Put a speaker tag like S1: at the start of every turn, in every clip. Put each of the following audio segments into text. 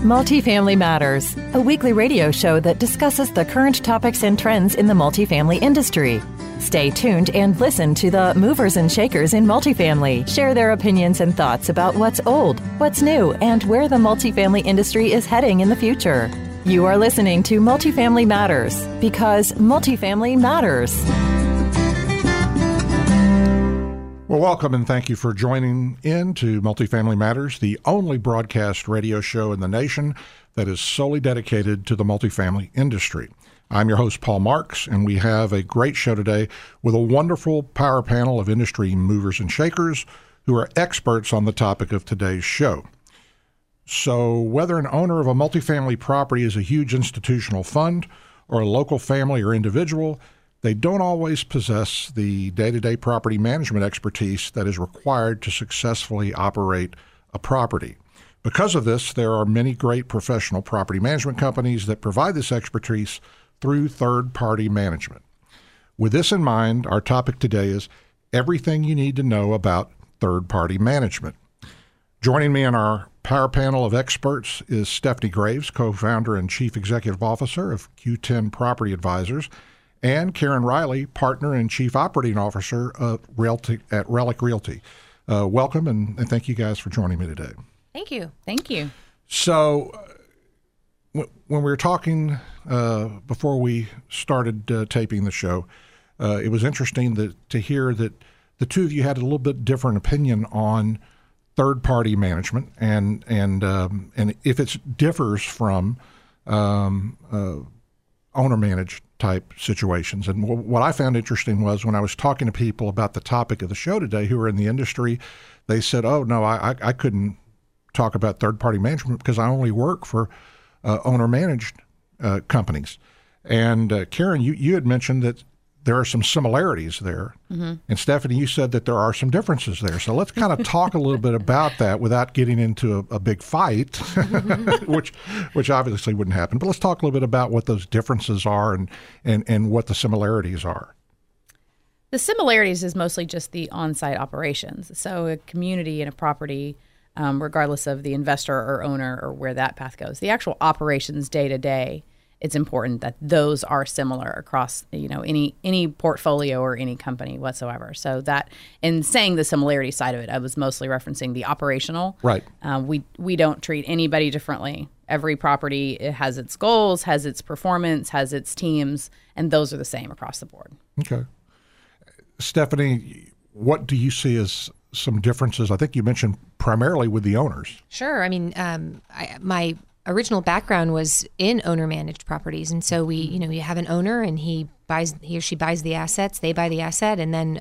S1: Multifamily Matters, a weekly radio show that discusses the current topics and trends in the multifamily industry. Stay tuned and listen to the movers and shakers in multifamily share their opinions and thoughts about what's old, what's new, and where the multifamily industry is heading in the future. You are listening to Multifamily Matters because multifamily matters.
S2: Well, welcome and thank you for joining in to Multifamily Matters, the only broadcast radio show in the nation that is solely dedicated to the multifamily industry. I'm your host, Paul Marks, and we have a great show today with a wonderful power panel of industry movers and shakers who are experts on the topic of today's show. So whether an owner of a multifamily property is a huge institutional fund or a local family or individual, they don't always possess the day-to-day property management expertise that is required to successfully operate a property. Because of this, there are many great professional property management companies that provide this expertise through third-party management. With this in mind, our topic today is everything you need to know about third-party management. Joining me on our power panel of experts is Stephanie Graves, co-founder and chief executive officer of Q10 Property Advisors, and Karen Riley, partner and chief operating officer at Relic Realty. Welcome, and thank you guys for joining me today.
S3: Thank you. Thank you.
S2: So when we were talking before we started taping the show, it was interesting to hear that the two of you had a little bit different opinion on third-party management and if it differs from owner-managed type situations. And what I found interesting was when I was talking to people about the topic of the show today who are in the industry, they said, oh, no, I couldn't talk about third-party management because I only work for owner-managed companies. And Karen, you had mentioned that there are some similarities there. Mm-hmm. And Stephanie, you said that there are some differences there. So let's kind of talk a little bit about that without getting into a big fight, which obviously wouldn't happen. But let's talk a little bit about what those differences are and what the similarities are.
S3: The similarities is mostly just the on-site operations. So a community and a property, regardless of the investor or owner or where that path goes, the actual operations day to day, it's important that those are similar across, any portfolio or any company whatsoever. So that, in saying the similarity side of it, I was mostly referencing the operational.
S2: Right.
S3: We don't treat anybody differently. Every property has its goals, has its performance, has its teams, and those are the same across the board.
S2: Okay. Stephanie, what do you see as some differences? I think you mentioned primarily with the owners.
S4: Sure. I mean, my original background was in owner-managed properties, and so you have an owner, and he or she buys the assets, they buy the asset, and then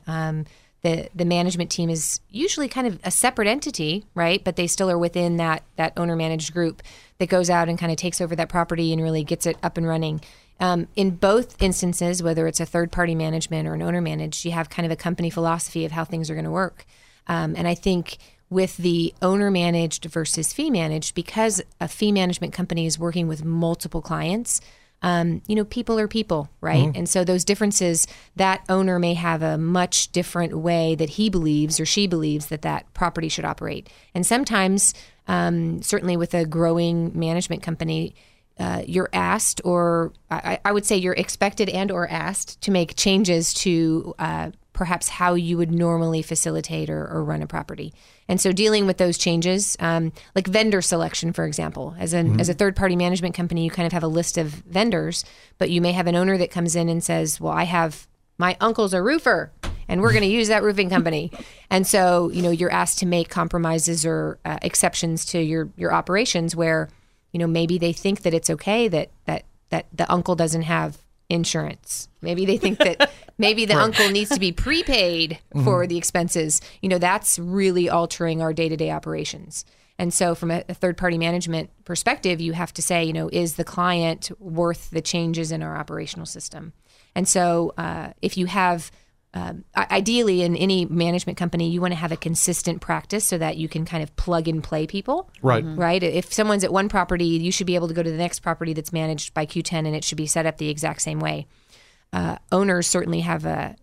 S4: the management team is usually kind of a separate entity, right? But they still are within that owner-managed group that goes out and kind of takes over that property and really gets it up and running. In both instances, whether it's a third-party management or an owner-managed, you have kind of a company philosophy of how things are going to work, and I think with the owner-managed versus fee-managed, because a fee management company is working with multiple clients, people are people, right? Mm-hmm. And so those differences, that owner may have a much different way that he believes or she believes that property should operate. And sometimes, certainly with a growing management company, you're asked, or I would say you're expected and or asked to make changes to perhaps how you would normally facilitate or run a property. And so dealing with those changes, like vendor selection, for example, as a third-party management company, you kind of have a list of vendors, but you may have an owner that comes in and says, well, my uncle's a roofer, and we're going to use that roofing company. And so, you're asked to make compromises or exceptions to your operations where, maybe they think that it's okay that the uncle doesn't have insurance. Maybe they think that maybe the uncle needs to be prepaid for the expenses. That's really altering our day-to-day operations. And so from a third-party management perspective, you have to say, is the client worth the changes in our operational system? And so if you have, ideally in any management company, you want to have a consistent practice so that you can kind of plug and play people.
S2: Right.
S4: Right. If someone's at one property, you should be able to go to the next property that's managed by Q10 and it should be set up the exact same way. Owners certainly have a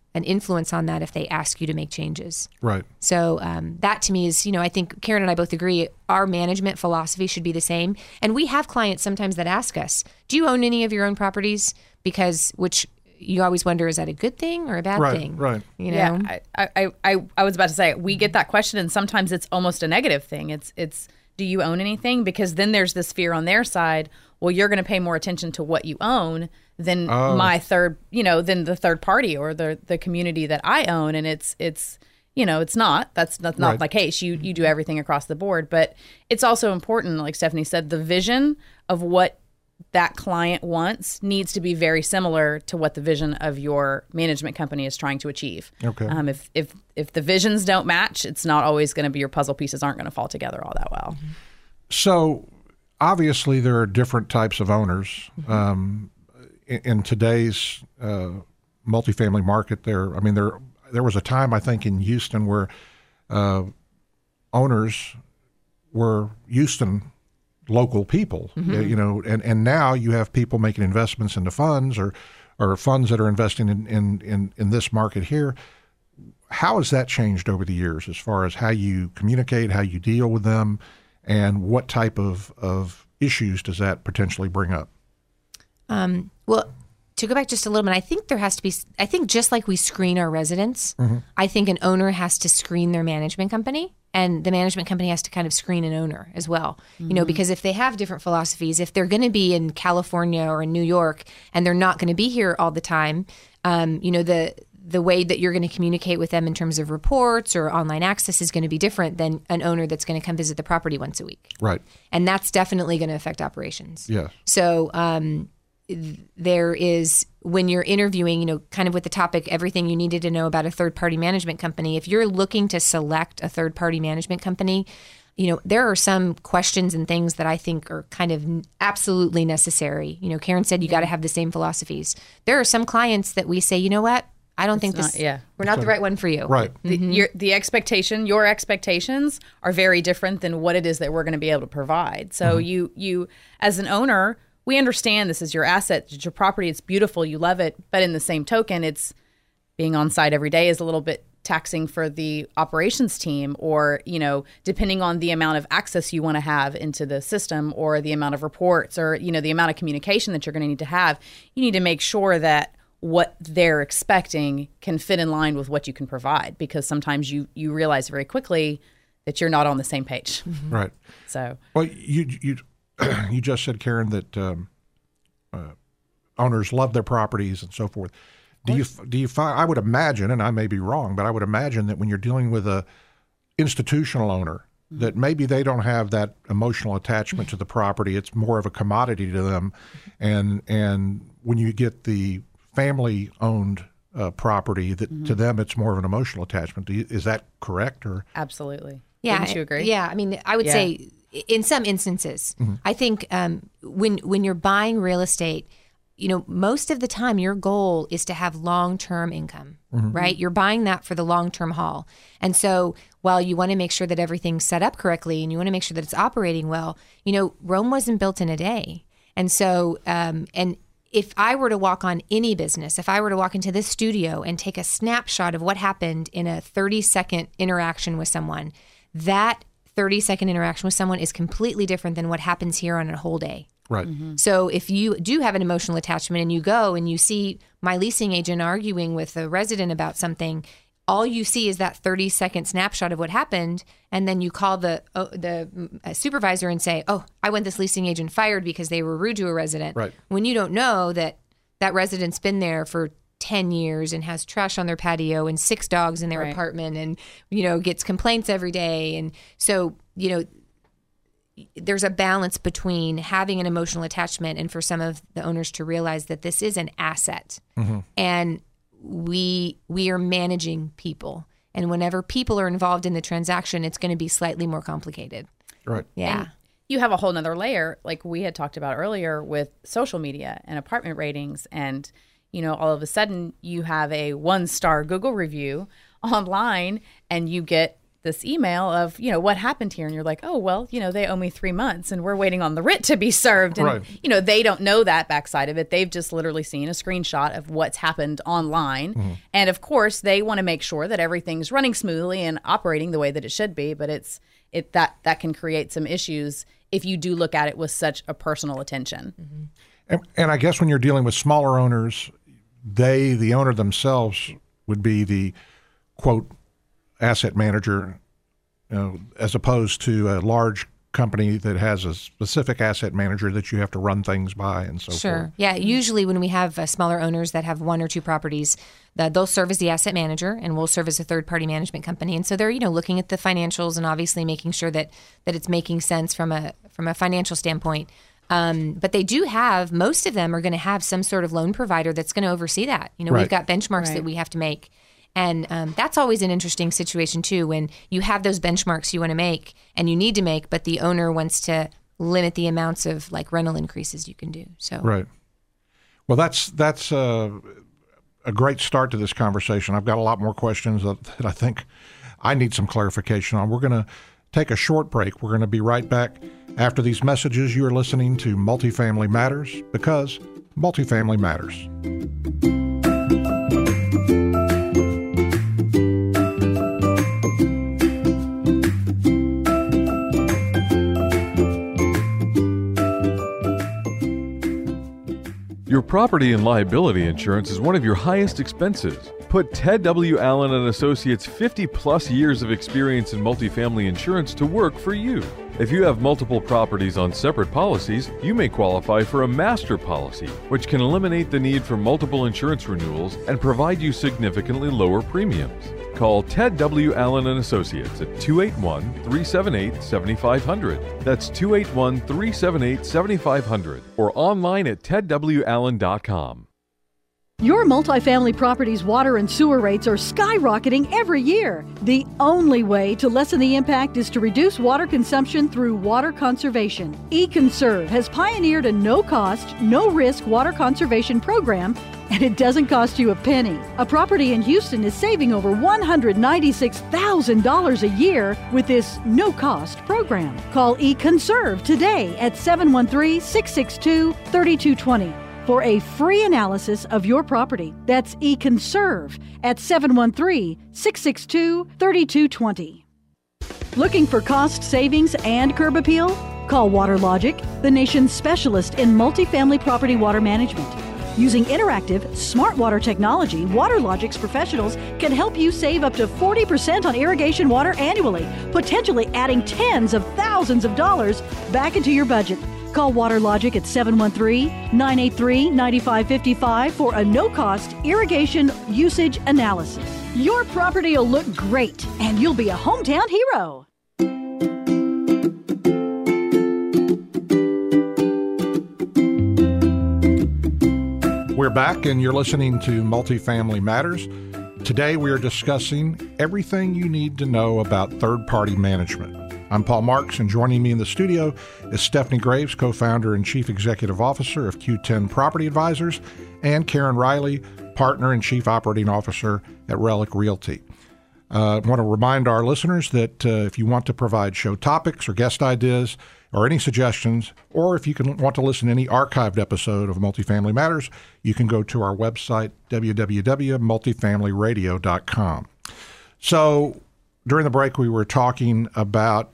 S4: an influence on that if they ask you to make changes.
S2: Right.
S4: So that to me is, I think Karen and I both agree our management philosophy should be the same. And we have clients sometimes that ask us, do you own any of your own properties? Which you always wonder, is that a good thing or a bad thing?
S2: Right.
S3: Yeah, I was about to say, we get that question, and sometimes it's almost a negative thing. It's do you own anything? Because then there's this fear on their side, well, you're going to pay more attention to what you own than than the third party or the community that I own. And it's not. That's not the case. You do everything across the board. But it's also important, like Stephanie said, the vision of what that client wants needs to be very similar to what the vision of your management company is trying to achieve.
S2: Okay.
S3: If the visions don't match, it's not always going to be, your puzzle pieces aren't going to fall together all that well.
S2: So obviously there are different types of owners. In today's multifamily market, there was a time, I think, in Houston where owners were Houston local people, and now you have people making investments into funds or funds that are investing in this market here. How has that changed over the years as far as how you communicate, how you deal with them, and what type of issues does that potentially bring up?
S4: Well, to go back just a little bit, I think there has to be, just like we screen our residents, I think an owner has to screen their management company, and the management company has to kind of screen an owner as well. Because if they have different philosophies, if they're going to be in California or in New York and they're not going to be here all the time, the way that you're going to communicate with them in terms of reports or online access is going to be different than an owner that's going to come visit the property once a week.
S2: Right.
S4: And that's definitely going to affect operations.
S2: Yeah.
S4: So there is, when you're interviewing, kind of with the topic, everything you needed to know about a third-party management company, if you're looking to select a third-party management company, there are some questions and things that I think are kind of absolutely necessary. Karen said you got to have the same philosophies. There are some clients that we say, you know what? I don't think we're not the right one for you.
S2: Right.
S3: Your expectations are very different than what it is that we're going to be able to provide. So you as an owner, we understand this is your asset, it's your property, it's beautiful, you love it. But in the same token, it's being on site every day is a little bit taxing for the operations team, or, depending on the amount of access you want to have into the system, or the amount of reports, or, the amount of communication that you're going to need to have, you need to make sure that what they're expecting can fit in line with what you can provide, because sometimes you realize very quickly that you're not on the same page.
S2: Right.
S3: So,
S2: well, you just said, Karen, that owners love their properties and so forth. Do you find? I would imagine, and I may be wrong, but I would imagine that when you're dealing with a institutional owner, that maybe they don't have that emotional attachment to the property. It's more of a commodity to them, and when you get the family-owned property, that to them it's more of an emotional attachment. Is that correct? Or
S3: absolutely.
S4: Yeah.
S3: Wouldn't you agree?
S4: Yeah. I mean, I would say in some instances, I think when you're buying real estate, most of the time your goal is to have long-term income, right? You're buying that for the long-term haul. And so while you want to make sure that everything's set up correctly and you want to make sure that it's operating well, Rome wasn't built in a day. And so, and if I were to walk on any business, if I were to walk into this studio and take a snapshot of what happened in a 30-second interaction with someone, that 30-second interaction with someone is completely different than what happens here on a whole day.
S2: Right.
S4: So if you do have an emotional attachment and you go and you see my leasing agent arguing with a resident about something, all you see is that 30-second snapshot of what happened, and then you call the supervisor and say, oh, I want this leasing agent fired because they were rude to a resident.
S2: Right.
S4: When you don't know that resident's been there for 10 years and has trash on their patio and 6 dogs in their apartment and, gets complaints every day. And so, there's a balance between having an emotional attachment and for some of the owners to realize that this is an asset. And we are managing people. And whenever people are involved in the transaction, it's going to be slightly more complicated.
S2: Right.
S4: Yeah.
S3: And you have a whole nother layer, like we had talked about earlier, with social media and apartment ratings. And, all of a sudden you have a 1-star Google review online and you get this email of, what happened here. And you're like, oh, well, they owe me 3 months and we're waiting on the writ to be served. And,
S2: right.
S3: They don't know that backside of it. They've just literally seen a screenshot of what's happened online. Mm-hmm. And of course, they want to make sure that everything's running smoothly and operating the way that it should be. But that can create some issues if you do look at it with such a personal attention.
S2: Mm-hmm. And I guess when you're dealing with smaller owners, the owner themselves would be the, quote, asset manager, as opposed to a large company that has a specific asset manager that you have to run things by and so forth.
S4: Sure. Yeah. Usually when we have smaller owners that have 1 or 2 properties, they'll serve as the asset manager and we'll serve as a third-party management company. And so they're, looking at the financials and obviously making sure that it's making sense from a financial standpoint. But they do have, most of them are going to have some sort of loan provider that's going to oversee that.
S2: Right.
S4: We've got benchmarks that we have to make. And that's always an interesting situation, too, when you have those benchmarks you want to make and you need to make, but the owner wants to limit the amounts of rental increases you can do. So
S2: right. Well, that's a great start to this conversation. I've got a lot more questions that I think I need some clarification on. We're going to take a short break. We're going to be right back after these messages. You are listening to Multifamily Matters because multifamily matters.
S5: Your property and liability insurance is one of your highest expenses. Put Ted W. Allen & Associates' 50-plus years of experience in multifamily insurance to work for you. If you have multiple properties on separate policies, you may qualify for a master policy, which can eliminate the need for multiple insurance renewals and provide you significantly lower premiums. Call Ted W. Allen & Associates at 281-378-7500. That's 281-378-7500 or online at tedwallen.com.
S6: Your multifamily property's water and sewer rates are skyrocketing every year. The only way to lessen the impact is to reduce water consumption through water conservation. eConserve has pioneered a no-cost, no-risk water conservation program, and it doesn't cost you a penny. A property in Houston is saving over $196,000 a year with this no-cost program. Call eConserve today at 713-662-3220. for a free analysis of your property. That's eConserve at 713-662-3220. Looking for cost savings and curb appeal? Call WaterLogic, the nation's specialist in multifamily property water management. Using interactive, smart water technology, WaterLogic's professionals can help you save up to 40% on irrigation water annually, potentially adding tens of thousands of dollars back into your budget. Call WaterLogic at 713-983-9555 for a no-cost irrigation usage analysis. Your property will look great, and you'll be a hometown hero.
S2: We're back, and you're listening to Multifamily Matters. Today, we are discussing everything you need to know about third-party management. I'm Paul Marks, and joining me in the studio is Stephanie Graves, co-founder and chief executive officer of Q10 Property Advisors, and Karen Riley, partner and chief operating officer at Relic Realty. I want to remind our listeners that if you want to provide show topics or guest ideas or any suggestions, or if you want to listen to any archived episode of Multifamily Matters, you can go to our website, www.multifamilyradio.com. So during the break, we were talking about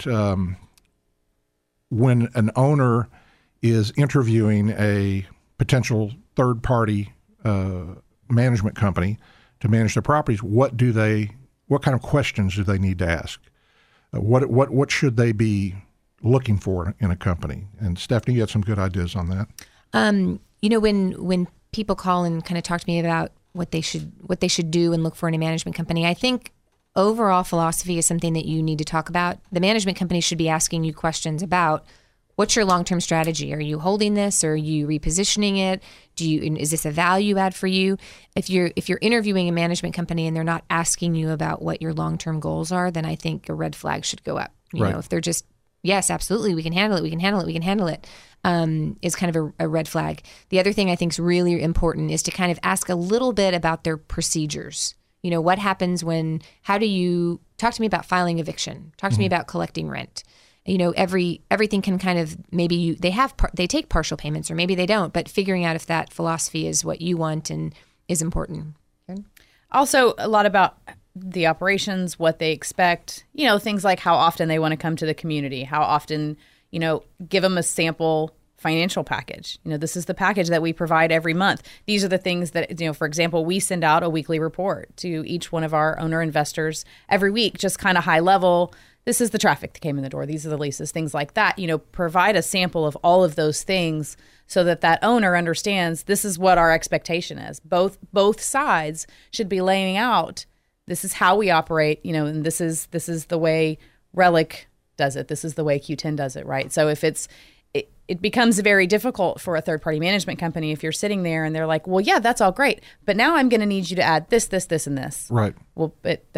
S2: when an owner is interviewing a potential third-party management company to manage their properties. What kind of questions do they need to ask? What should they be looking for in a company? And Stephanie, you had some good ideas on that.
S4: When people call and kind of talk to me about what they should do and look for in a management company, I think overall philosophy is something that you need to talk about. The management company should be asking you questions about what's your long-term strategy? Are you holding this? Or are you repositioning it? Is this a value add for you? If you're interviewing a management company and they're not asking you about what your long-term goals are, then I think a red flag should go up. If they're just, yes, absolutely, we can handle it, is kind of a red flag. The other thing I think is really important is to kind of ask a little bit about their procedures. What happens how do you talk to me about filing eviction? Talk to me about collecting rent. Everything can kind of, maybe they take partial payments or maybe they don't, but figuring out if that philosophy is what you want and is important. Karen?
S3: Also, a lot about the operations, what they expect, things like how often they want to come to the community, how often, give them a sample financial package. This is the package that we provide every month. These are the things that, for example, we send out a weekly report to each one of our owner investors every week, just kind of high level. This is the traffic that came in the door. These are the leases, things like that. Provide a sample of all of those things so that owner understands this is what our expectation is. Both sides should be laying out, this is how we operate, and this is the way Relic does it. This is the way Q10 does it, right? So if it becomes very difficult for a third-party management company if you're sitting there and they're like, well, yeah, that's all great, but now I'm going to need you to add this, and this.
S2: Right.
S3: Well,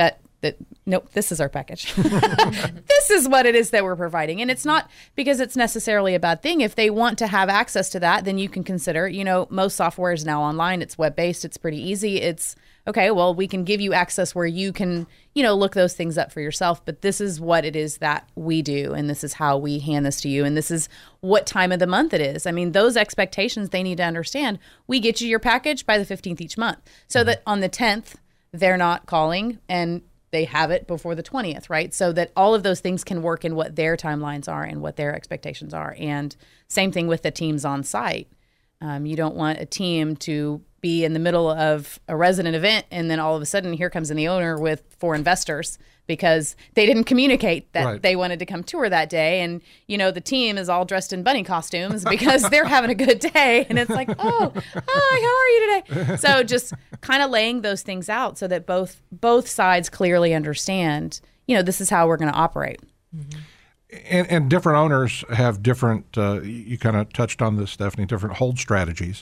S3: nope, this is our package. This is what it is that we're providing. And it's not because it's necessarily a bad thing. If they want to have access to that, then you can consider, most software is now online. It's web-based. It's pretty easy. It's, okay, well, we can give you access where you can, look those things up for yourself. But this is what it is that we do. And this is how we hand this to you. And this is what time of the month it is. I mean, those expectations they need to understand. We get you your package by the 15th each month. So that on the 10th, they're not calling and they have it before the 20th, right? So that all of those things can work in what their timelines are and what their expectations are. And same thing with the teams on site. You don't want a team to be in the middle of a resident event and then all of a sudden here comes in the owner with 4 investors because they didn't communicate that they wanted to come tour that day. And, the team is all dressed in bunny costumes because they're having a good day. And it's like, oh, hi, how are you today? So just kind of laying those things out so that both sides clearly understand, this is how we're going to operate.
S2: Mm-hmm. And different owners have different, you kind of touched on this, Stephanie, different hold strategies.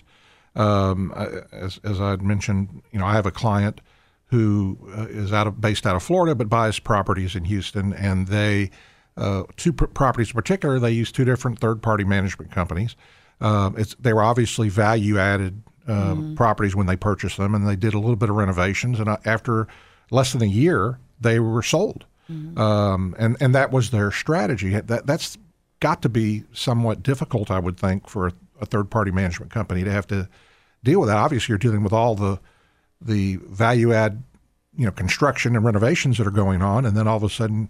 S2: As I had mentioned, I have a client who is based out of Florida but buys properties in Houston, and they 2 properties in particular, they use 2 different third-party management companies. They were obviously value-added properties when they purchased them, and they did a little bit of renovations, and after less than a year, they were sold. Mm-hmm. And that was their strategy. That's got to be somewhat difficult, I would think, for a third-party management company to have to deal with that. Obviously, you're dealing with all the value-add, construction and renovations that are going on, and then all of a sudden,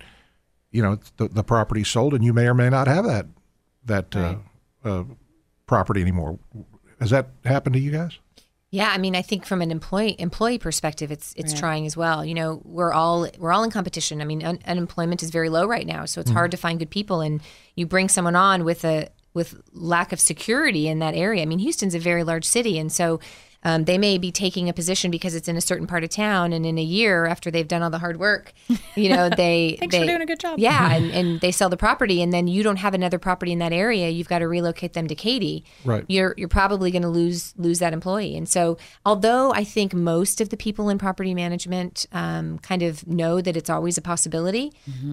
S2: the property's sold, and you may or may not have that property anymore. Has that happened to you guys?
S4: Yeah, I mean, I think from an employee perspective, it's trying as well. We're all in competition. I mean, unemployment is very low right now, so it's hard to find good people. And you bring someone on with lack of security in that area. I mean, Houston's a very large city, and so they may be taking a position because it's in a certain part of town, and in a year after they've done all the hard work, they
S3: thanks for doing a good job.
S4: Yeah, and they sell the property, and then you don't have another property in that area. You've got to relocate them to Katy. Right. You're probably going to lose that employee. And so, although I think most of the people in property management kind of know that it's always a possibility,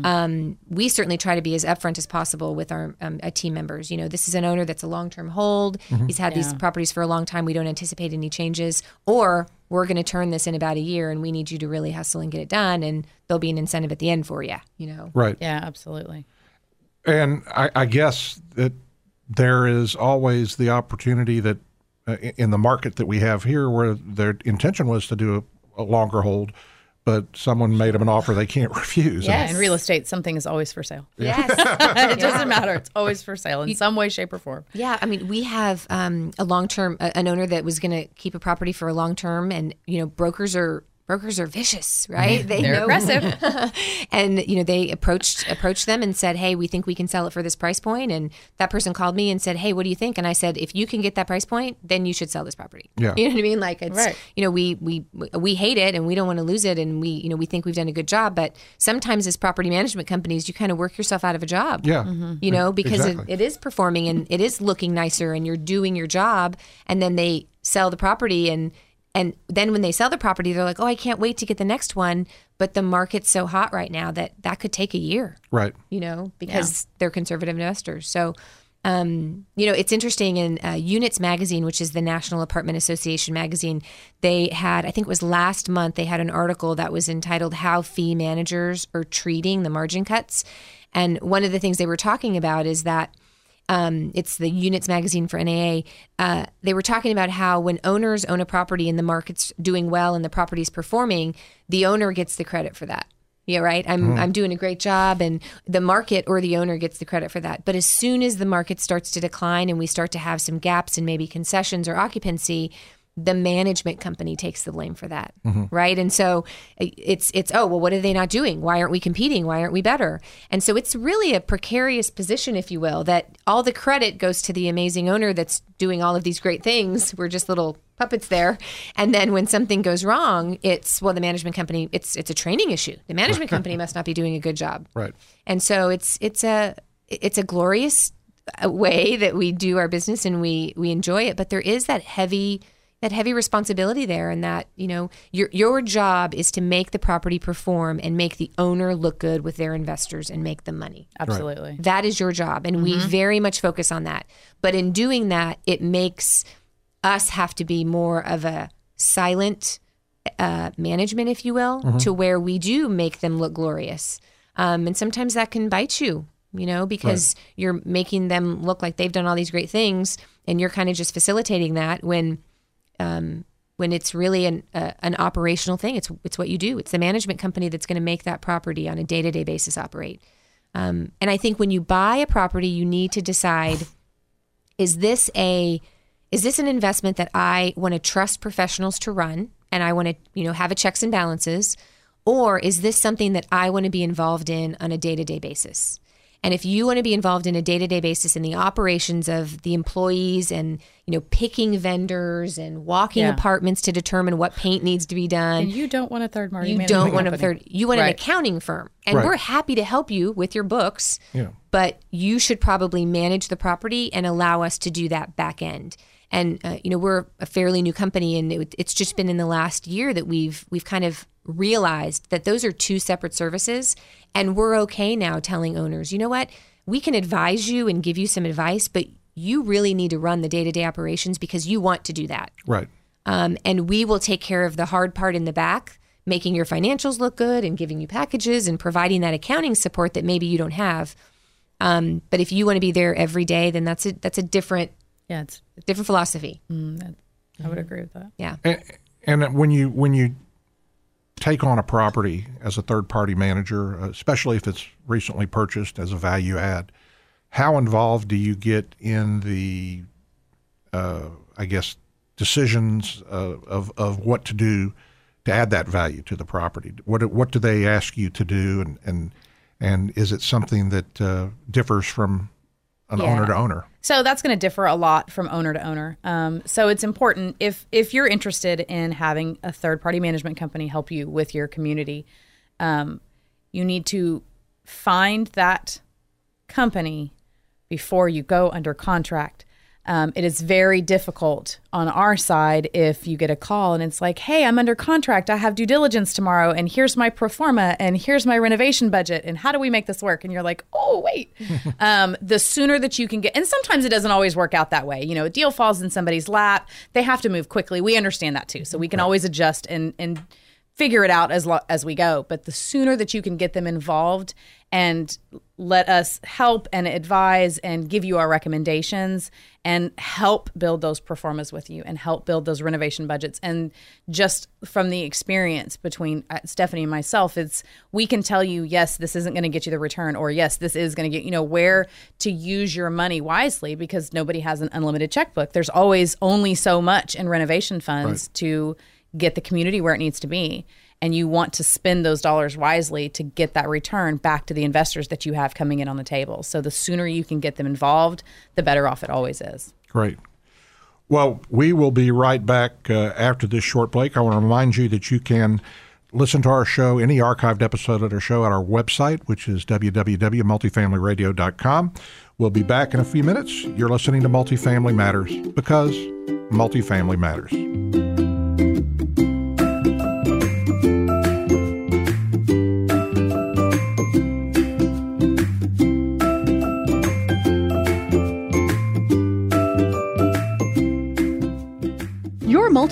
S4: we certainly try to be as upfront as possible with our team members. This is an owner that's a long-term hold. He's had these properties for a long time. We don't anticipate any changes, or we're going to turn this in about a year and we need you to really hustle and get it done, and there'll be an incentive at the end for you,
S2: Right.
S3: Yeah, absolutely.
S2: And I guess that there is always the opportunity that in the market that we have here where their intention was to do a longer hold, but someone made them an offer they can't refuse.
S3: Yeah, in real estate, something is always for sale.
S4: Yes.
S3: It doesn't matter. It's always for sale in some way, shape, or form.
S4: Yeah, I mean, we have a long-term, an owner that was going to keep a property for a long term, and, brokers are vicious, right?
S3: They're aggressive.
S4: And, they approached them and said, hey, we think we can sell it for this price point. And that person called me and said, hey, what do you think? And I said, if you can get that price point, then you should sell this property.
S2: Yeah.
S4: You know what I mean? Like, it's,
S3: right.
S4: We hate it and we don't want to lose it. And we think we've done a good job. But sometimes as property management companies, you kind of work yourself out of a job.
S2: Yeah.
S4: Because
S2: exactly.
S4: it is performing and it is looking nicer and you're doing your job. And then they sell the property and then when they sell the property, they're like, oh, I can't wait to get the next one. But the market's so hot right now that could take a year.
S2: Right.
S4: Because they're conservative investors. So It's interesting in Units Magazine, which is the National Apartment Association magazine, they had, I think it was last month, they had an article that was entitled How Fee Managers Are Treating the Margin Cuts. And one of the things they were talking about is that it's the Units Magazine for NAA. They were talking about how when owners own a property and the market's doing well and the property's performing, the owner gets the credit for that. Yeah, right. I'm doing a great job, and the market or the owner gets the credit for that. But as soon as the market starts to decline and we start to have some gaps in maybe concessions or occupancy, the management company takes the blame for that, right? And so it's what are they not doing? Why aren't we competing? Why aren't we better? And so it's really a precarious position, if you will, that all the credit goes to the amazing owner that's doing all of these great things. We're just little puppets there. And then when something goes wrong, it's the management company. It's a training issue. The management company must not be doing a good job,
S2: right?
S4: And so it's a glorious way that we do our business and we enjoy it. But there is that heavy responsibility there, and that, your job is to make the property perform and make the owner look good with their investors and make them money.
S3: Absolutely.
S4: Right. That is your job, and we very much focus on that. But in doing that, it makes us have to be more of a silent management, if you will, to where we do make them look glorious. And sometimes that can bite you, because you're making them look like they've done all these great things, and you're kind of just facilitating that when it's really an operational thing. It's what you do. It's the management company that's going to make that property on a day-to-day basis operate. And I think when you buy a property, you need to decide, is this an investment that I want to trust professionals to run, and I want to, have a checks and balances, or is this something that I want to be involved in on a day-to-day basis? And if you want to be involved in a day-to-day basis in the operations of the employees and, picking vendors and walking apartments to determine what paint needs to be done.
S3: And you don't want a third-party
S4: management company. You want an accounting firm. And we're happy to help you with your books, but you should probably manage the property and allow us to do that back end. And, we're a fairly new company, and it's just been in the last year that we've kind of realized that those are two separate services. And we're okay now telling owners, you know what, we can advise you and give you some advice, but you really need to run the day-to-day operations because you want to do that.
S2: Right.
S4: And we will take care of the hard part in the back, making your financials look good and giving you packages and providing that accounting support that maybe you don't have. But if you want to be there every day, then that's a different it's a different philosophy.
S3: I would agree with that.
S4: Yeah.
S2: And when you take on a property as a third-party manager, especially if it's recently purchased as a value add, how involved do you get in the, decisions of what to do to add that value to the property? What do they ask you to do, and is it something that differs from an owner to owner?
S3: So that's going to differ a lot from owner to owner. So it's important if you're interested in having a third-party management company help you with your community, you need to find that company before you go under contract. It is very difficult on our side if you get a call and it's like, hey, I'm under contract. I have due diligence tomorrow, and here's my pro forma, and here's my renovation budget, and how do we make this work? And you're like, oh, wait. The sooner that you can get, and sometimes it doesn't always work out that way. A deal falls in somebody's lap. They have to move quickly. We understand that too. So we can always adjust and figure it out as we go. But the sooner that you can get them involved and let us help and advise and give you our recommendations and help build those pro formas with you and help build those renovation budgets. And just from the experience between Stephanie and myself, we can tell you, yes, this isn't going to get you the return, or yes, this is going to get, where to use your money wisely, because nobody has an unlimited checkbook. There's always only so much in renovation funds to get the community where it needs to be. And you want to spend those dollars wisely to get that return back to the investors that you have coming in on the table. So the sooner you can get them involved, the better off it always is.
S2: Great. Well, we will be right back after this short break. I want to remind you that you can listen to our show, any archived episode of our show, at our website, which is www.multifamilyradio.com. We'll be back in a few minutes. You're listening to Multifamily Matters, because multifamily matters.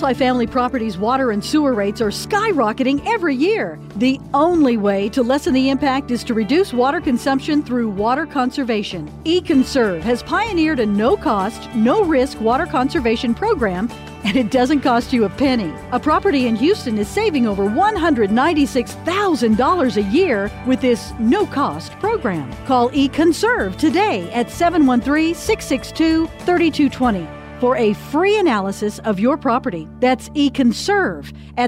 S6: Multifamily properties' water and sewer rates are skyrocketing every year. The only way to lessen the impact is to reduce water consumption through water conservation. eConserve has pioneered a no-cost, no-risk water conservation program, and it doesn't cost you a penny. A property in Houston is saving over $196,000 a year with this no-cost program. Call eConserve today at 713-662-3220 for a free analysis of your property. That's eConserve at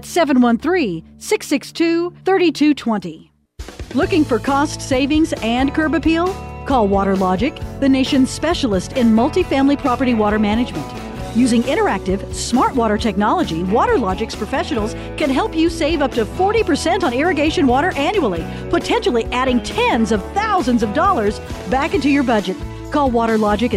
S6: 713-662-3220. Looking for cost savings and curb appeal? Call WaterLogic, the nation's specialist in multifamily property water management. Using interactive, smart water technology, WaterLogic's professionals can help you save up to 40% on irrigation water annually, potentially adding tens of thousands of dollars back into your budget. Call WaterLogic at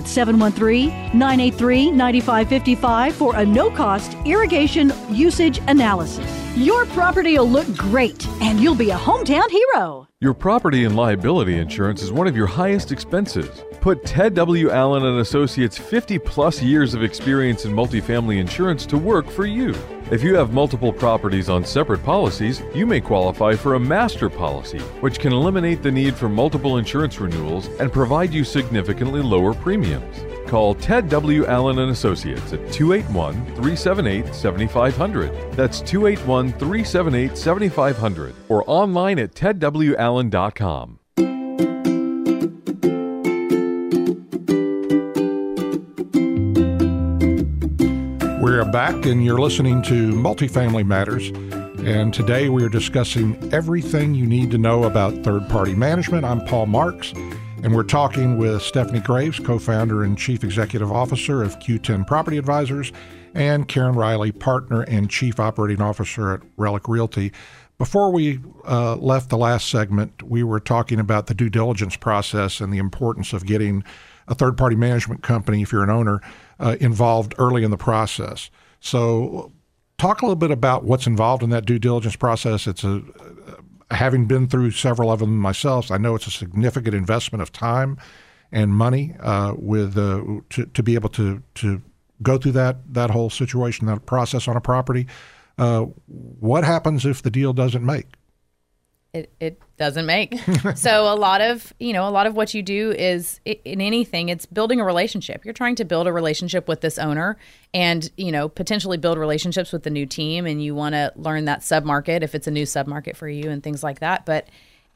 S6: 713-983-9555 for a no-cost irrigation usage analysis. Your property will look great, and you'll be a hometown hero.
S5: Your property and liability insurance is one of your highest expenses. Put Ted W. Allen and Associates' 50-plus years of experience in multifamily insurance to work for you. If you have multiple properties on separate policies, you may qualify for a master policy, which can eliminate the need for multiple insurance renewals and provide you significantly lower premiums. Call Ted W. Allen and Associates at 281-378-7500. That's 281-378-7500 or online at tedwallen.com.
S2: We're back, and you're listening to Multifamily Matters. And today we are discussing everything you need to know about third-party management. I'm Paul Marks, and we're talking with Stephanie Graves, co-founder and chief executive officer of Q10 Property Advisors, and Karen Riley, partner and chief operating officer at Relic Realty. Before we left the last segment, we were talking about the due diligence process and the importance of getting a third-party management company, if you're an owner, involved early in the process. So talk a little bit about what's involved in that due diligence process. It's having been through several of them myself, I know it's a significant investment of time and money to be able to go through that whole situation, that process on a property. What happens if the deal doesn't make?
S3: It doesn't make. So a lot of what you do is in anything, it's building a relationship. You're trying to build a relationship with this owner and, potentially build relationships with the new team. And you want to learn that submarket if it's a new submarket for you and things like that. But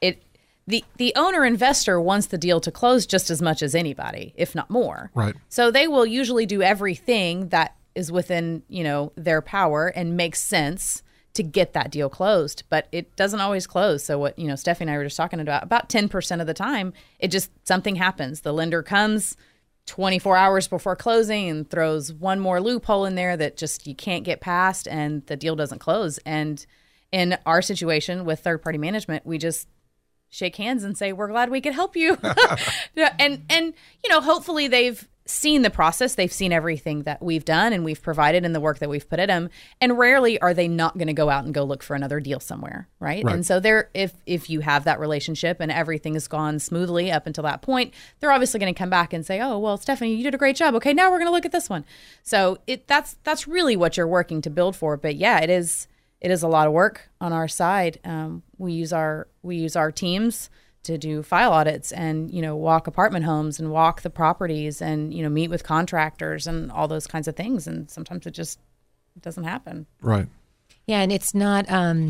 S3: the owner investor wants the deal to close just as much as anybody, if not more.
S2: Right. So
S3: they will usually do everything that is within, their power and makes sense to get that deal closed, but it doesn't always close. So what, Stephanie and I were just talking about 10% of the time, something happens. The lender comes 24 hours before closing and throws one more loophole in there that just you can't get past, and the deal doesn't close. And in our situation with third-party management, we just shake hands and say, we're glad we could help you. and hopefully they've seen the process. They've seen everything that we've done and we've provided and the work that we've put in them. And rarely are they not going to go out and go look for another deal somewhere, right? And so if you have that relationship and everything has gone smoothly up until that point, they're obviously going to come back and say, oh, well, Stephanie, you did a great job. Okay, now we're going to look at this one. So that's really what you're working to build for. But yeah, it is a lot of work on our side. We use our teams to do file audits and, walk apartment homes and walk the properties and, meet with contractors and all those kinds of things. And sometimes it just doesn't happen.
S2: Right.
S4: Yeah. And it's not,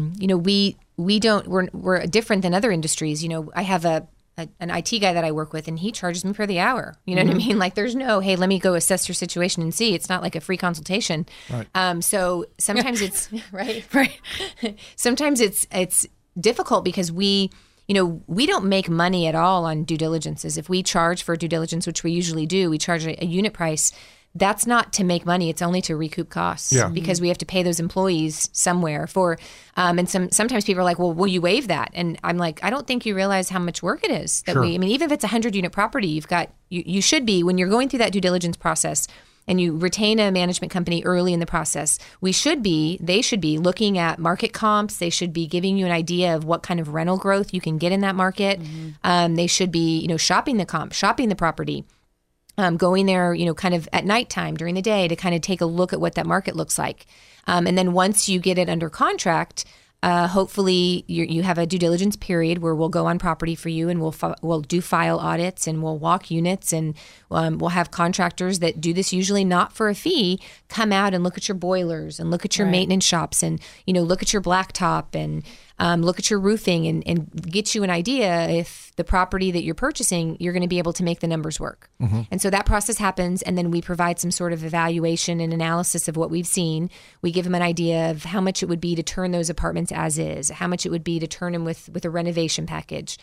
S4: we're different than other industries. I have an IT guy that I work with and he charges me per the hour. You know what I mean? Like there's no, hey, let me go assess your situation and see. It's not like a free consultation. Right. So sometimes it's right. Sometimes it's difficult because we don't make money at all on due diligences. If we charge for due diligence, which we usually do, we charge a unit price. That's not to make money. It's only to recoup costs because we have to pay those employees somewhere for. And sometimes people are like, well, will you waive that? And I'm like, I don't think you realize how much work it is that even if it's a 100-unit property, you should be, when you're going through that due diligence process, and you retain a management company early in the process, they should be looking at market comps. They should be giving you an idea of what kind of rental growth you can get in that market. They should be, shopping the property. going there, kind of at nighttime during the day to kind of take a look at what that market looks like. And then once you get it under contract, hopefully you have a due diligence period where we'll go on property for you, and we'll do file audits, and we'll walk units, and we'll have contractors that do this usually not for a fee come out and look at your boilers and look at your maintenance shops and look at your blacktop and look at your roofing and get you an idea if the property that you're purchasing, you're going to be able to make the numbers work. And so that process happens, and then we provide some sort of evaluation and analysis of what we've seen. We give them an idea of how much it would be to turn those apartments as is, how much it would be to turn them with a renovation package.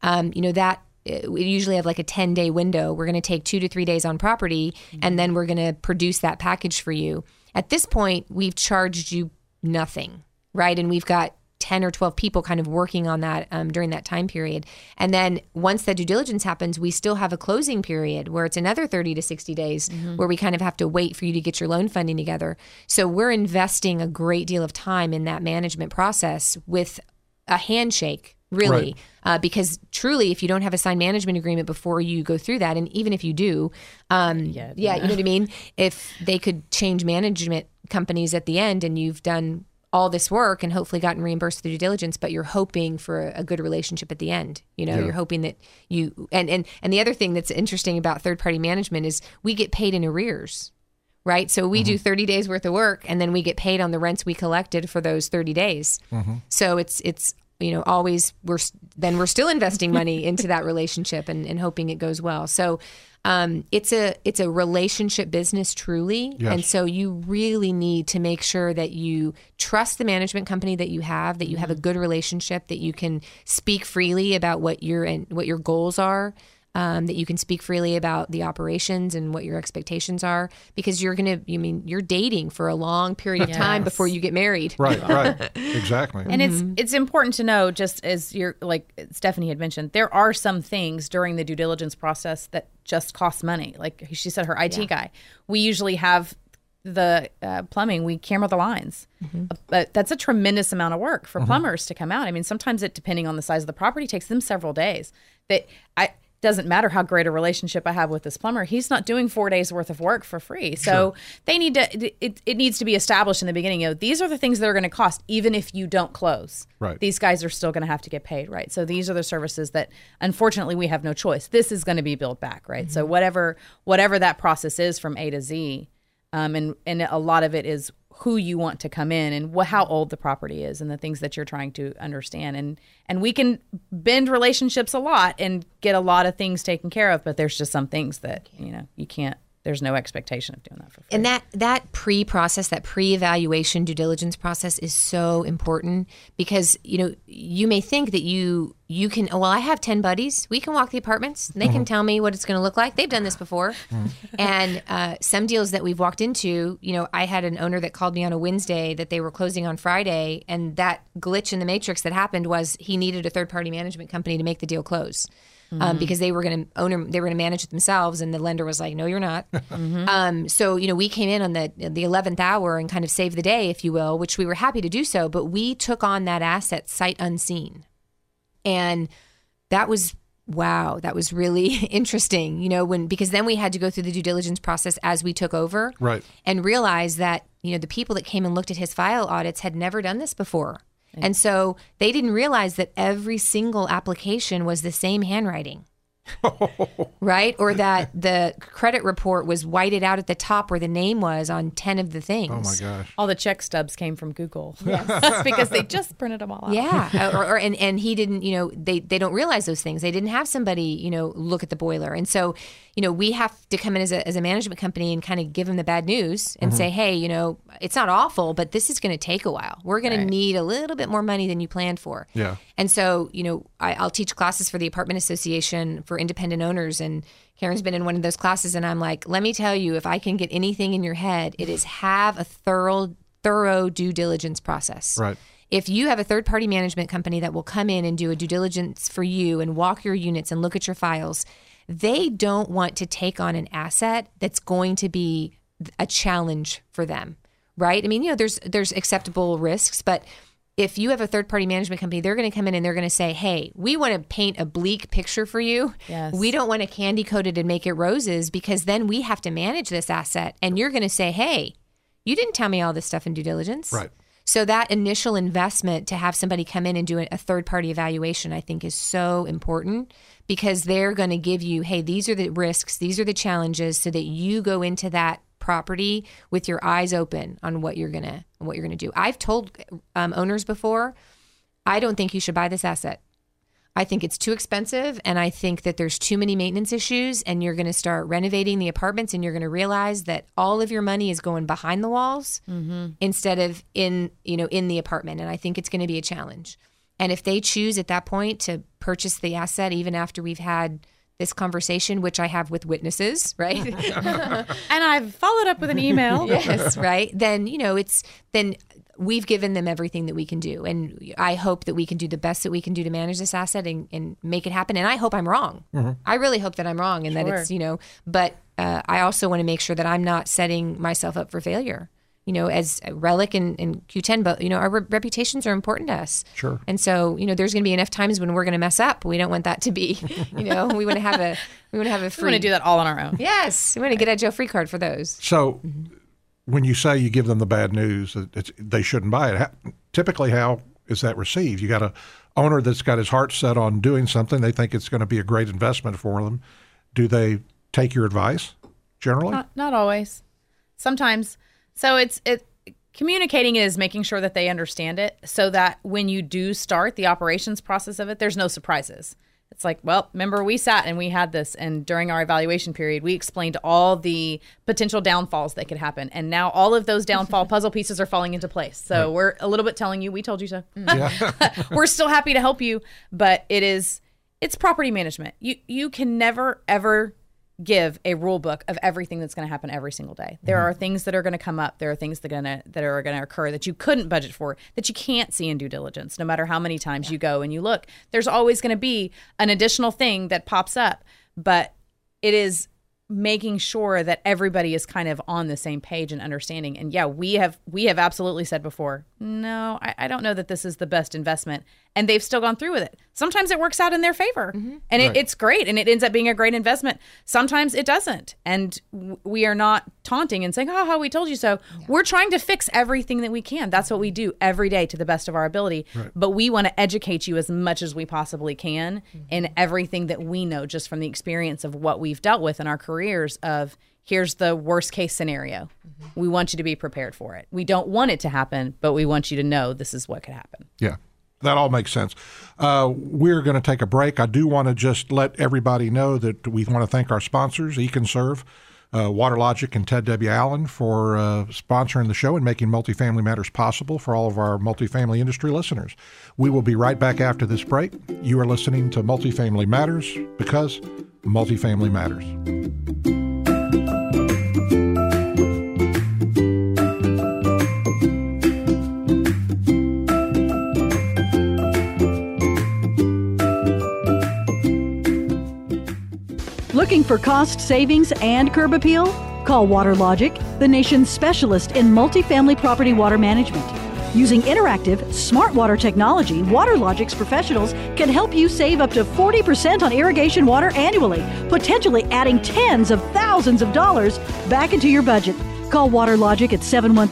S4: We usually have like a 10-day window. We're going to take 2 to 3 days on property, and then we're going to produce that package for you. At this point, we've charged you nothing, right? And we've got 10 or 12 people kind of working on that during that time period. And then once that due diligence happens, we still have a closing period where it's another 30 to 60 days where we kind of have to wait for you to get your loan funding together. So we're investing a great deal of time in that management process with a handshake, really, because truly, if you don't have a signed management agreement before you go through that, and even if you do, you know what I mean? If they could change management companies at the end and you've done all this work and hopefully gotten reimbursed through due diligence, but you're hoping for a good relationship at the end. You're hoping that you, and the other thing that's interesting about third-party management is we get paid in arrears, right? So we do 30 days worth of work, and then we get paid on the rents we collected for those 30 days. So it's always, we're still investing money into that relationship and hoping it goes well. So it's a relationship business, truly.
S2: Yes.
S4: And so you really need to make sure that you trust the management company that you have a good relationship, that you can speak freely about what your goals are, that you can speak freely about the operations and what your expectations are, because you're dating for a long period of time before you get married.
S2: Right. Exactly.
S3: And it's important to know, just as like Stephanie had mentioned, there are some things during the due diligence process that just cost money. Like she said, her IT guy, we usually have the plumbing, we camera the lines. But that's a tremendous amount of work for plumbers to come out. I mean, sometimes depending on the size of the property, takes them several days. Doesn't matter how great a relationship I have with this plumber. He's not doing 4 days worth of work for free. So they need to, it needs to be established in the beginning. These are the things that are going to cost, even if you don't close.
S2: Right. These
S3: guys are still going to have to get paid, right? So these are the services that, unfortunately, we have no choice. This is going to be billed back, right? So whatever that process is from A to Z, and a lot of it is who you want to come in and how old the property is and the things that you're trying to understand. And we can bend relationships a lot and get a lot of things taken care of, but there's just some things that, you can't, there's no expectation of doing that for free.
S4: And that pre-process, that pre-evaluation due diligence process is so important, because, you may think that you can, I have 10 buddies. We can walk the apartments. They can tell me what it's going to look like. They've done this before. And some deals that we've walked into, I had an owner that called me on a Wednesday that they were closing on Friday. And that glitch in the matrix that happened was he needed a third-party management company to make the deal close. Because they were going to manage it themselves, and the lender was like, "No, you're not." So we came in on the 11th hour and kind of saved the day, if you will, which we were happy to do so. But we took on that asset sight unseen, and that was that was really interesting. Because then we had to go through the due diligence process as we took over,
S2: right,
S4: and realize that the people that came and looked at his file audits had never done this before. And so they didn't realize that every single application was the same handwriting, right? Or that the credit report was whited out at the top where the name was on 10 of the things.
S2: Oh, my gosh.
S3: All the check stubs came from Google. Yes. Because they just printed them all out.
S4: Yeah. And he didn't, they don't realize those things. They didn't have somebody, look at the boiler. And so, we have to come in as a management company and kind of give them the bad news and say, hey, it's not awful, but this is going to take a while. We're going to need a little bit more money than you planned for.
S2: Yeah.
S4: And so, I'll teach classes for the Apartment Association for independent owners, and Karen's been in one of those classes, and I'm like, let me tell you, if I can get anything in your head, it is have a thorough due diligence process.
S2: Right.
S4: If you have a third-party management company that will come in and do a due diligence for you and walk your units and look at your files, they don't want to take on an asset that's going to be a challenge for them, right? I mean, there's acceptable risks, but if you have a third-party management company, they're going to come in and they're going to say, hey, we want to paint a bleak picture for you.
S3: Yes.
S4: We don't want to candy coat it and make it roses, because then we have to manage this asset. And you're going to say, hey, you didn't tell me all this stuff in due diligence.
S2: Right.
S4: So that initial investment to have somebody come in and do a third-party evaluation, I think, is so important, because they're going to give you, hey, these are the risks, these are the challenges, so that you go into that property with your eyes open on what you're gonna do. I've told owners before, I don't think you should buy this asset. I think it's too expensive, and I think that there's too many maintenance issues, and you're going to start renovating the apartments, and you're going to realize that all of your money is going behind the walls instead of in the apartment. And I think it's going to be a challenge. And if they choose at that point to purchase the asset, even after we've had this conversation, which I have with witnesses, right?
S3: And I've followed up with an email.
S4: Yes, right. Then, then we've given them everything that we can do. And I hope that we can do the best that we can do to manage this asset and make it happen. And I hope I'm wrong. I really hope that I'm wrong and that it's, but I also want to make sure that I'm not setting myself up for failure. As Relic and Q10, but, our reputations are important to us.
S2: Sure.
S4: And so, there's going to be enough times when we're going to mess up. We don't want that to be, we want to have a free.
S3: We want to do that all on our own.
S4: Yes. We want to get a Joe Free card for those.
S2: So when you say you give them the bad news, they shouldn't buy it. Typically, how is that received? You got an owner that's got his heart set on doing something. They think it's going to be a great investment for them. Do they take your advice generally?
S3: Not always. Sometimes. So communicating is making sure that they understand it, so that when you do start the operations process of it, there's no surprises. It's like, well, remember we sat and we had this, and during our evaluation period, we explained all the potential downfalls that could happen. And now all of those downfall puzzle pieces are falling into place. So we're a little bit telling you, we told you so. We're still happy to help you, but it's property management. You can never, ever give a rule book of everything that's going to happen every single day. There are things that are going to come up. There are things that are going to occur that you couldn't budget for, that you can't see in due diligence, no matter how many times you go and you look. There's always going to be an additional thing that pops up, but it is making sure that everybody is kind of on the same page and understanding. And yeah, we have absolutely said before, no, I don't know that this is the best investment. And they've still gone through with it. Sometimes it works out in their favor and it's great. And it ends up being a great investment. Sometimes it doesn't. And we are not taunting and saying, oh, we told you so. Yeah. We're trying to fix everything that we can. That's what we do every day to the best of our ability. Right. But we want to educate you as much as we possibly can in everything that we know, just from the experience of what we've dealt with in our careers of, here's the worst case scenario. We want you to be prepared for it. We don't want it to happen, but we want you to know this is what could happen.
S2: Yeah, that all makes sense. We're going to take a break. I do want to just let everybody know that we want to thank our sponsors, EconServe, WaterLogic, and Ted W. Allen for sponsoring the show and making Multifamily Matters possible for all of our multifamily industry listeners. We will be right back after this break. You are listening to Multifamily Matters, because multifamily matters.
S6: Looking for cost savings and curb appeal? Call WaterLogic, the nation's specialist in multifamily property water management. Using interactive, smart water technology, WaterLogic's professionals can help you save up to 40% on irrigation water annually, potentially adding tens of thousands of dollars back into your budget. Call WaterLogic at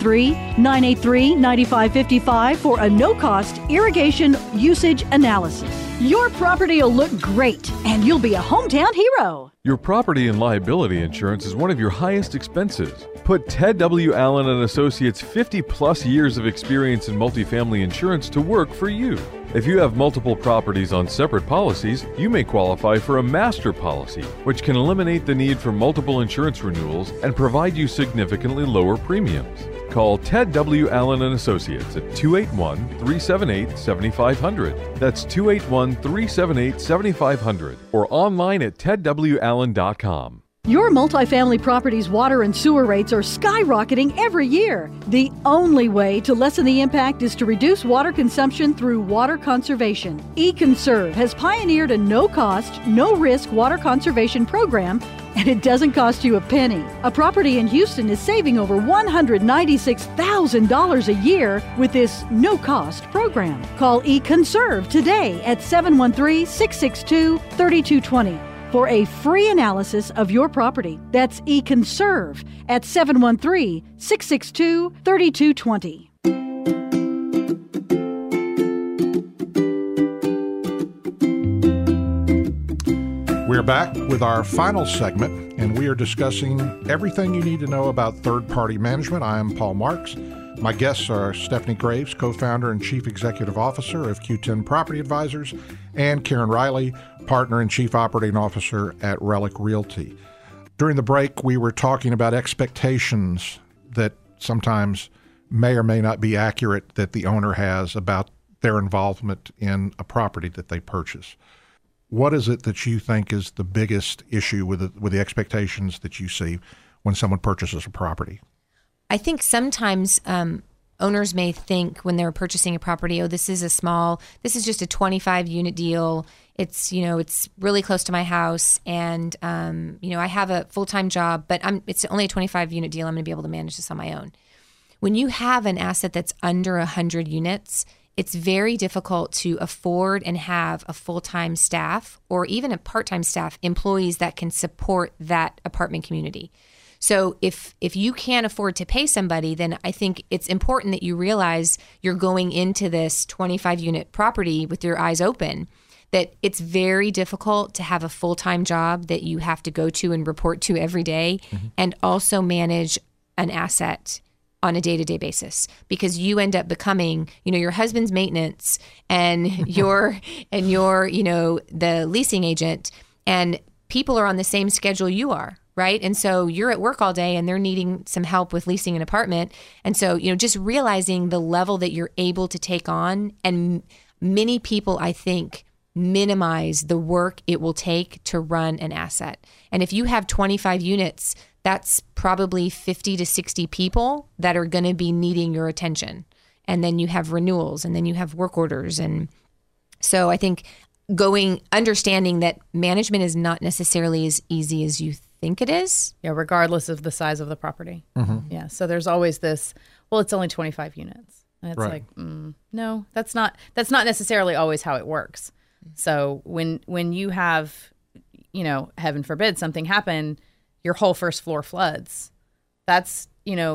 S6: 713-983-9555 for a no-cost irrigation usage analysis. Your property will look great, and you'll be a hometown hero.
S5: Your property and liability insurance is one of your highest expenses. Put Ted W. Allen and Associates' 50-plus years of experience in multifamily insurance to work for you. If you have multiple properties on separate policies, you may qualify for a master policy, which can eliminate the need for multiple insurance renewals and provide you significantly lower premiums. Call Ted W. Allen and Associates at 281-378-7500. That's 281-378-7500 or online at tedwallen.com.
S6: Your multifamily property's water and sewer rates are skyrocketing every year. The only way to lessen the impact is to reduce water consumption through water conservation. EconServe has pioneered a no-cost, no-risk water conservation program And it doesn't cost you a penny. A property in Houston is saving over $196,000 a year with this no-cost program. Call eConserve today at 713-662-3220 for a free analysis of your property. That's eConserve at 713-662-3220.
S2: We're back with our final segment, and we are discussing everything you need to know about third-party management. I am Paul Marks. My guests are Stephanie Graves, co-founder and chief executive officer of Q10 Property Advisors, and Karen Riley, partner and chief operating officer at Relic Realty. During the break, we were talking about expectations that sometimes may or may not be accurate that the owner has about their involvement in a property that they purchase. What is it that you think is the biggest issue with the expectations that you see when someone purchases a property?
S4: I think sometimes owners may think when they're purchasing a property, oh, this is just a 25 unit deal. It's really close to my house, and I have a full-time job, but it's only a 25 unit deal. I'm going to be able to manage this on my own. When you have an asset that's under 100 units, it's very difficult to afford and have a full-time staff or even a part-time staff, employees that can support that apartment community. So if you can't afford to pay somebody, then I think it's important that you realize you're going into this 25-unit property with your eyes open, that it's very difficult to have a full-time job that you have to go to and report to every day, and also manage an asset on a day-to-day basis, because you end up becoming, your husband's maintenance and you're the leasing agent, and people are on the same schedule you are, right? And so you're at work all day and they're needing some help with leasing an apartment. And so, just realizing the level that you're able to take on, and many people, I think, minimize the work it will take to run an asset. And if you have 25 units, that's probably 50 to 60 people that are going to be needing your attention. And then you have renewals, and then you have work orders. And so I think understanding that management is not necessarily as easy as you think it is.
S3: Yeah, regardless of the size of the property. Yeah, so there's always this, well, it's only 25 units. And it's
S2: Right.
S3: No, that's not necessarily always how it works. So when you have, heaven forbid, something happen, your whole first floor floods. That's,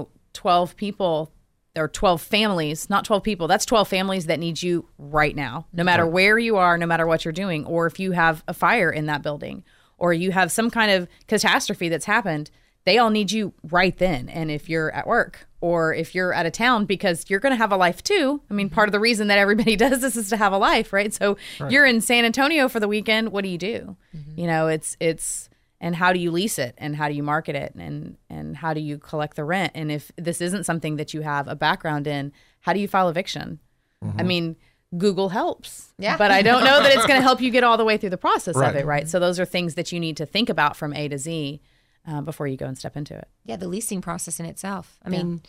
S3: 12 people or 12 families, not 12 people. That's 12 families that need you right now, no matter where you are, no matter what you're doing, or if you have a fire in that building, or you have some kind of catastrophe that's happened, they all need you right then. And if you're at work or if you're out of town, because you're going to have a life too. I mean, part of the reason that everybody does this is to have a life, right? So you're in San Antonio for the weekend. What do you do? It's and how do you lease it, and how do you market it, and how do you collect the rent? And if this isn't something that you have a background in, how do you file eviction? I mean, Google helps, but I don't know that it's going to help you get all the way through the process of it, right? So those are things that you need to think about from A to Z before you go and step into it.
S4: Yeah, the leasing process in itself. I mean,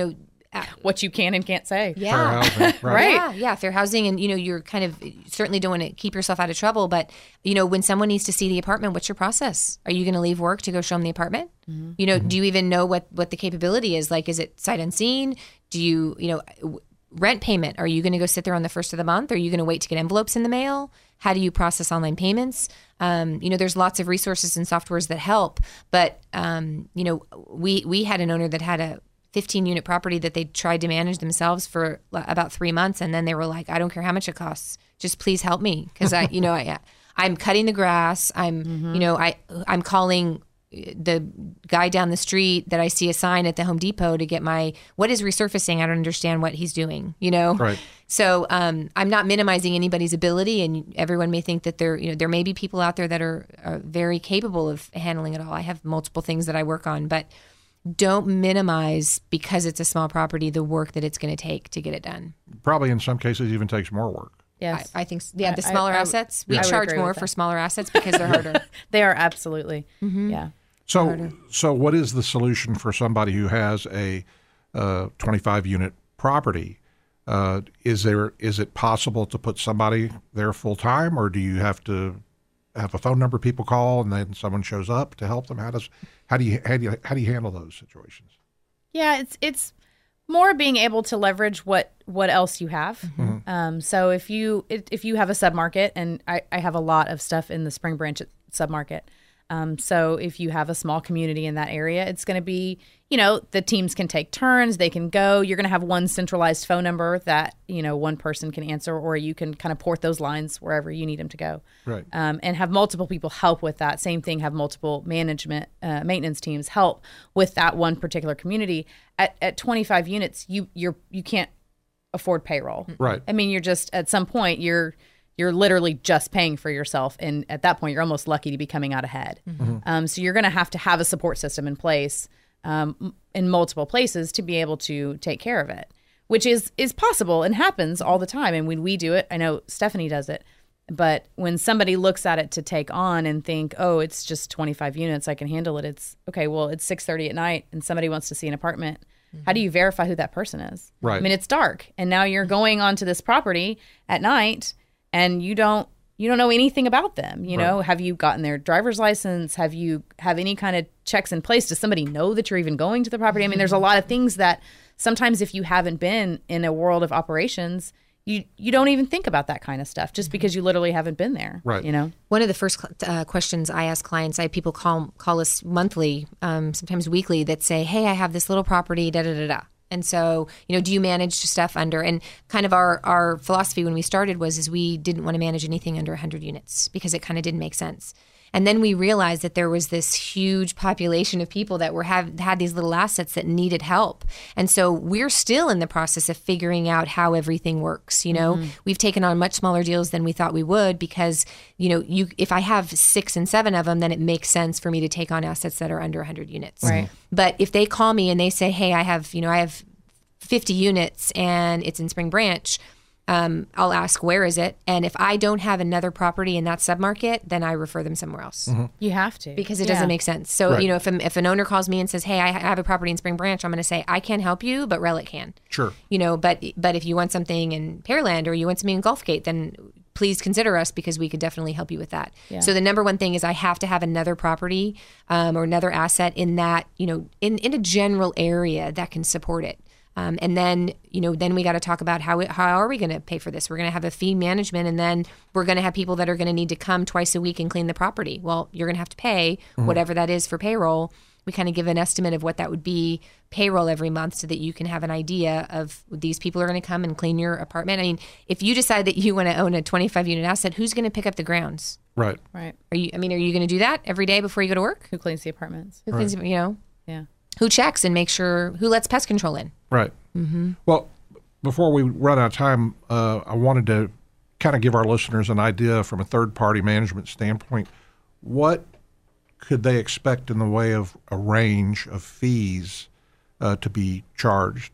S3: what you can and can't say.
S4: Yeah.
S2: Fair housing,
S3: Right.
S4: Yeah, fair housing. And, you're kind of certainly don't want to keep yourself out of trouble. But, when someone needs to see the apartment, what's your process? Are you going to leave work to go show them the apartment? Do you even know what the capability is? Like, is it sight unseen? Do you, rent payment? Are you going to go sit there on the first of the month? Are you going to wait to get envelopes in the mail? How do you process online payments? There's lots of resources and softwares that help. But, we had an owner that had a 15-unit property that they tried to manage themselves for about 3 months. And then they were like, I don't care how much it costs. Just please help me. Because I'm cutting the grass. I'm calling the guy down the street that I see a sign at the Home Depot to get what is resurfacing? I don't understand what he's doing,
S2: Right.
S4: So I'm not minimizing anybody's ability, and everyone may think that there may be people out there that are very capable of handling it all. I have multiple things that I work on, but don't minimize, because it's a small property, the work that it's going to take to get it done.
S2: Probably in some cases even takes more work.
S3: Yes.
S4: I think, the smaller assets, we
S3: I would
S4: charge
S3: agree
S4: more
S3: with
S4: for
S3: that.
S4: smaller assets because they're harder.
S3: They are absolutely. Yeah.
S2: So what is the solution for somebody who has a 25-unit property? Is it possible to put somebody there full time, or do you have to have a phone number people call, and then someone shows up to help them? How do you handle those situations?
S3: Yeah, it's more being able to leverage what else you have. So if you have a submarket, and I have a lot of stuff in the Spring Branch submarket. So if you have a small community in that area, it's going to be, the teams can take turns, they can go. You're going to have one centralized phone number that, one person can answer, or you can kind of port those lines wherever you need them to go.
S2: Right.
S3: And have multiple people help with that. Same thing, have multiple maintenance teams help with that one particular community. At 25 units, you can't afford payroll.
S2: Right.
S3: I mean, you're just, at some point, you're literally just paying for yourself. And at that point, you're almost lucky to be coming out ahead. So you're going to have a support system in place in multiple places to be able to take care of it, which is possible and happens all the time. And when we do it, I know Stephanie does it, but when somebody looks at it to take on and think, oh, it's just 25 units, I can handle it. It's okay. Well, it's 6:30 at night and somebody wants to see an apartment. How do you verify who that person is?
S2: Right.
S3: I mean, it's dark and now you're going onto this property at night and you don't know anything about them.
S2: Right.
S3: Have you gotten their driver's license? Have any kind of checks in place? Does somebody know that you're even going to the property? I mean, there's a lot of things that sometimes if you haven't been in a world of operations, you don't even think about that kind of stuff just because you literally haven't been there.
S2: Right.
S4: One of the first questions I ask clients, I have people call us monthly, sometimes weekly, that say, hey, I have this little property, da-da-da-da. And so, do you manage stuff under, and kind of our philosophy when we started was we didn't want to manage anything under 100 units because it kind of didn't make sense. And then we realized that there was this huge population of people that had these little assets that needed help. And so we're still in the process of figuring out how everything works. We've taken on much smaller deals than we thought we would because, if I have 6 and 7 of them, then it makes sense for me to take on assets that are under 100 units.
S3: Right.
S4: But if they call me and they say, hey, I have 50 units and it's in Spring Branch, I'll ask, where is it? And if I don't have another property in that submarket, then I refer them somewhere else.
S3: You have to.
S4: Because it doesn't make sense. So,
S2: Right.
S4: If an owner calls me and says, hey, I have a property in Spring Branch, I'm going to say, I can't help you, but Relic can.
S2: Sure.
S4: But if you want something in Pearland or you want something in Gulfgate, then please consider us because we could definitely help you with that.
S3: Yeah.
S4: So the number one thing is I have to have another property or another asset in that, in a general area that can support it. And then, then we got to talk about how are we going to pay for this? We're going to have a fee management, and then we're going to have people that are going to need to come twice a week and clean the property. Well, you're going to have to pay whatever that is for payroll. We kind of give an estimate of what that would be payroll every month so that you can have an idea of these people are going to come and clean your apartment. I mean, if you decide that you want to own a 25-unit asset, who's going to pick up the grounds?
S2: Right.
S3: Right.
S4: Are you going to do that every day before you go to work?
S3: Who cleans the apartments?
S4: Who cleans,
S3: Yeah.
S4: who checks and makes sure, who lets pest control in?
S2: Right. Well, before we run out of time, I wanted to kind of give our listeners an idea from a third-party management standpoint. What could they expect in the way of a range of fees to be charged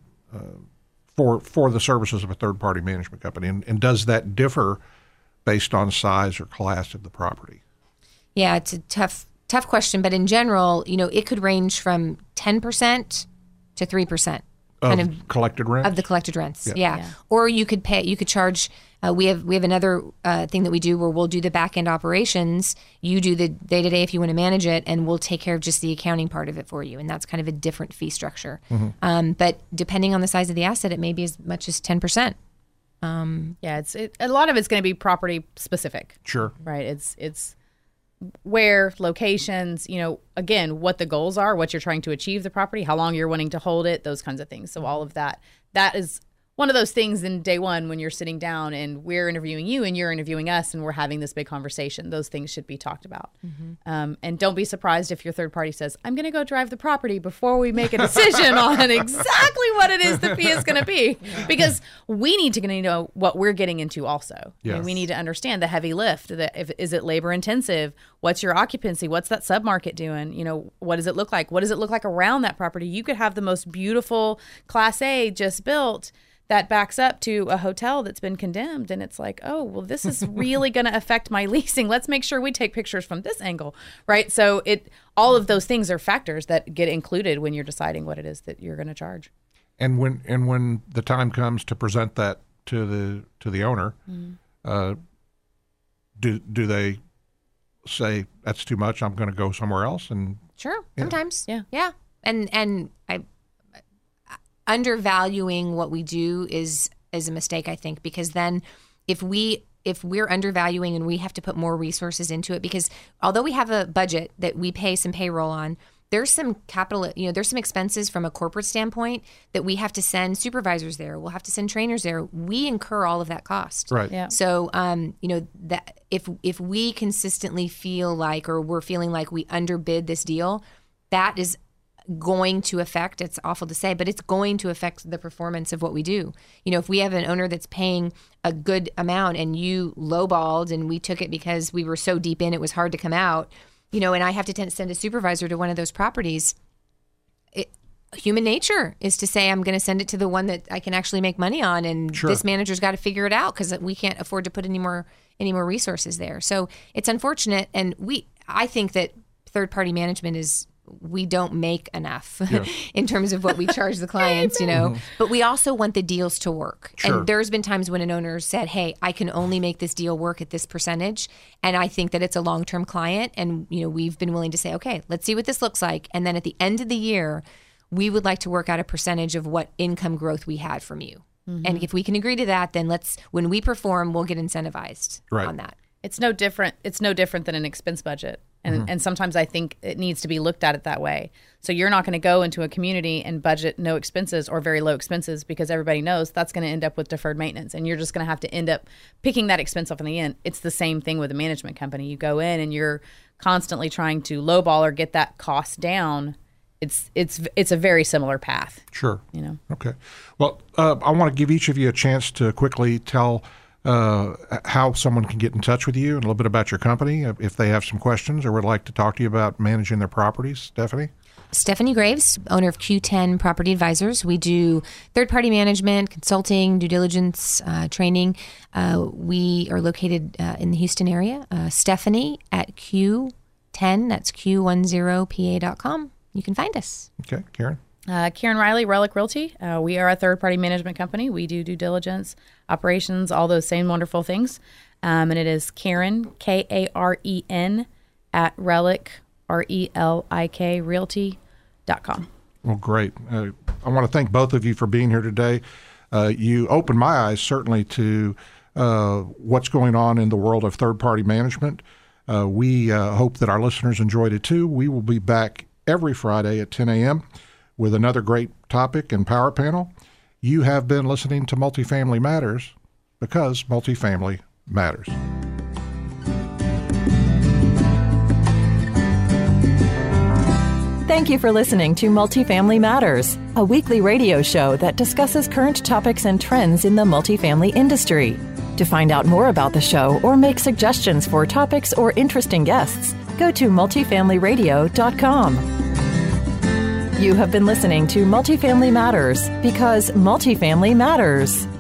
S2: for the services of a third-party management company? And does that differ based on size or class of the property?
S4: Yeah, it's a tough question, but in general, it could range from 10% to 3%.
S2: Collected rent?
S4: Of the collected rents,
S3: Yeah.
S4: Or you could charge. We have another thing that we do where we'll do the back end operations. You do the day to day if you want to manage it, and we'll take care of just the accounting part of it for you. And that's kind of a different fee structure. But depending on the size of the asset, it may be as much as 10%.
S3: Yeah, a lot of it's going to be property specific.
S2: Sure.
S3: Right. It's where, locations, again, what the goals are, what you're trying to achieve the property, how long you're wanting to hold it, those kinds of things. So all of that is one of those things in day one when you're sitting down and we're interviewing you and you're interviewing us and we're having this big conversation. Those things should be talked about. And don't be surprised if your third party says, I'm going to go drive the property before we make a decision on exactly what it is the fee is going to be. Because we need to know what we're getting into also.
S2: Yes.
S3: I mean, we need to understand the heavy lift. Is it labor intensive? What's your occupancy? What's that submarket doing? What does it look like? What does it look like around that property? You could have the most beautiful Class A just built that backs up to a hotel that's been condemned. And it's like, oh, well, this is really going to affect my leasing. Let's make sure we take pictures from this angle, right? So all of those things are factors that get included when you're deciding what it is that you're going to charge.
S2: And when the time comes to present that to the owner, do they say, that's too much, I'm going to go somewhere else? And
S4: Sure, sometimes.
S3: Yeah.
S4: And I undervaluing what we do is a mistake, I think, because then if we're undervaluing and we have to put more resources into it, because although we have a budget that we pay some payroll on, there's some capital, there's some expenses from a corporate standpoint that we have to send supervisors there. We'll have to send trainers there. We incur all of that cost.
S2: Right.
S3: Yeah.
S4: So, that if we consistently feel like, or we're feeling like we underbid this deal, that is going to affect, it's awful to say, but it's going to affect the performance of what we do. If we have an owner that's paying a good amount and you lowballed and we took it because we were so deep in, it was hard to come out, and I have to send a supervisor to one of those properties, human nature is to say, I'm going to send it to the one that I can actually make money on. And
S2: Sure.
S4: This manager's got to figure it out because we can't afford to put any more resources there. So it's unfortunate. And I think that third-party management we don't make enough in terms of what we charge the clients, but we also want the deals to work.
S2: Sure.
S4: And there's been times when an owner said, hey, I can only make this deal work at this percentage. And I think that it's a long-term client. And, we've been willing to say, okay, let's see what this looks like. And then at the end of the year, we would like to work out a percentage of what income growth we had from you. Mm-hmm. And if we can agree to that, then when we perform, we'll get incentivized on that.
S3: It's no different. It's no different than an expense budget. And sometimes I think it needs to be looked at it that way. So you're not going to go into a community and budget no expenses or very low expenses because everybody knows that's going to end up with deferred maintenance. And you're just going to have to end up picking that expense up in the end. It's the same thing with a management company. You go in and you're constantly trying to lowball or get that cost down. It's a very similar path.
S2: Sure. Okay. Well, I want to give each of you a chance to quickly tell how someone can get in touch with you and a little bit about your company if they have some questions or would like to talk to you about managing their properties. Stephanie?
S4: Stephanie Graves, owner of Q10 Property Advisors. We do third-party management, consulting, due diligence, training. We are located in the Houston area. Stephanie at Q10, that's Q10PA.com. You can find us.
S2: Okay. Karen?
S3: Karen Riley, Relic Realty. We are a third-party management company. We do due diligence, operations, all those same wonderful things. And it is Karen, Karen, at Relic, RELIK, Realty.com.
S2: Well, great. I want to thank both of you for being here today. You opened my eyes certainly to what's going on in the world of third-party management. We hope that our listeners enjoyed it too. We will be back every Friday at 10 a.m. with another great topic and power panel. You have been listening to Multifamily Matters because multifamily matters.
S1: Thank you for listening to Multifamily Matters, a weekly radio show that discusses current topics and trends in the multifamily industry. To find out more about the show or make suggestions for topics or interesting guests, go to multifamilyradio.com. You have been listening to Multifamily Matters because multifamily matters.